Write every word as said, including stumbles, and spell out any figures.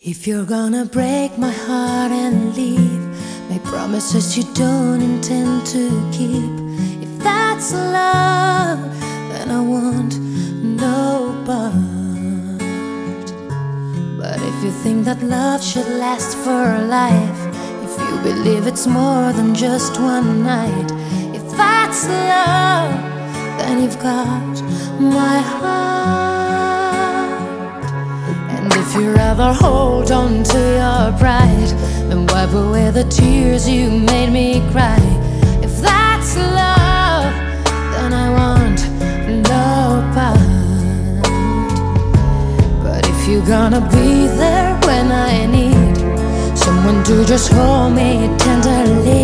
If you're gonna break my heart and leave, make promises you don't intend to keep. If that's love, then I want no part. But if you think that love should last for a life, if you believe it's more than just one night, if that's love, then you've got my heart. And if you rather hold on to your pride, then wipe away the tears you made me cry. If that's love, then I want no part. But if you're gonna be there when I need someone to just hold me tenderly,